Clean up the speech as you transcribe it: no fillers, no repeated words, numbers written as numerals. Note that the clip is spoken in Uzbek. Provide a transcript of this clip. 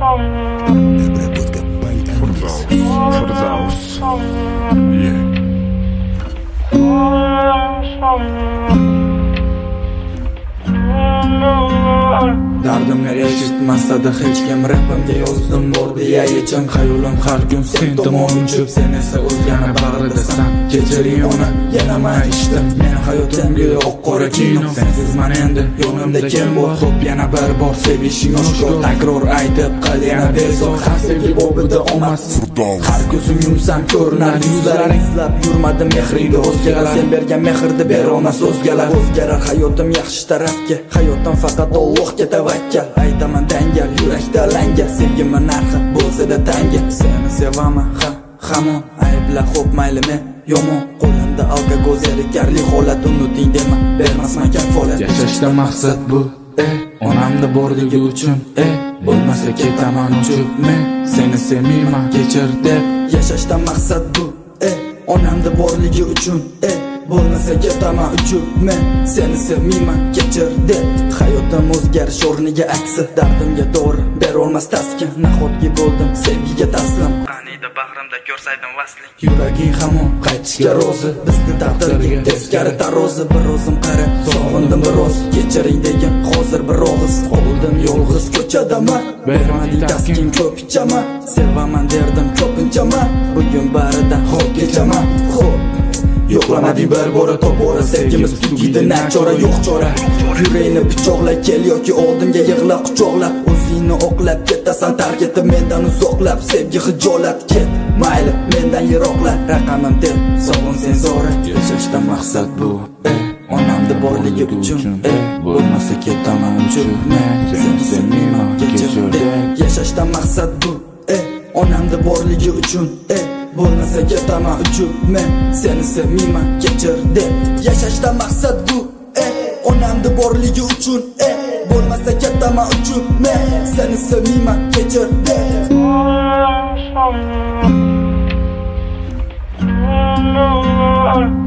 Firdaus. Dardimni eshitmasada hech kim rapimga yozdim bor deya yechim Xayolim har kun sen tomon uchib sen esa o'zgani bag'ridasan Kechiring uni yana men ishdim men hayotimga oq qora kino sensiz men endi yonimda kim bor xo'p yana bir bor sevishing oshkor takror aytib qil yana bezor har sevgi bobida omad har ko'zim yumsam ko'rinar yuzlaring izlab yurmadim mehringni o'zgalar sen bergan mehrni berolmas o'zgalar o'zgarar hayotim yaxshi tarafga hayotdan faqat Allohga tavakkal aytaman dangal yurakda langar sevgimni narxi bo'lsa-da tanga seni sevaman hamon aybla xo'p mayli men yomon qo'limda alkogol zerikarli holat unuting dema bermasman kafolat yashashda maqsad bu onamda borligi uchun bo'lmasa ketaman uchib men seni sevmayman kechir deb yashashda maqsad bu onamda borligi uchun bo'lmasa ketaman uchib men seni sevmayman kechir deb hayotim o'zgarish o'rniga aksi dardimga dori berolmas taskin nahotki bo'ldim sevgiga taslim qaniydi bag'rimda ko'rsaydim vasling yuraging hamon qaytishga rozi bizni taqdirga teskari tarozi bir o'zim qara sog'indim biroz kechiring degan hozir bir og'iz qoldim yolg'iz ko'chadaman bermading taskin ko'p ichaman sevaman derdim ko'pinchaman bugun baridan xo'p kechaman xo'p yo'qlamading bir bora tobora sevgimiz tugaydi nachora yo'q chora yurakni pichoqla kel yoki oldimga yig'la quchoqlab o'zingni oqlab ketasan tark etib mendan uzoqlab sevgi hijolat ket mayli mendan yiroqla raqamim deb sog'in sen zora yashashda maqsad bu onamda borligi uchun bo'lmasa ketaman uchun men seni sevmayman kechir yashashda maqsad bu onamda borligi uchun bo'lmasa ketaman uchib men seni sevmayman kechir deb yashashda maqsad bu onamda borligi uchun bo'lmasa ketaman uchib men seni sevmayman kechir deb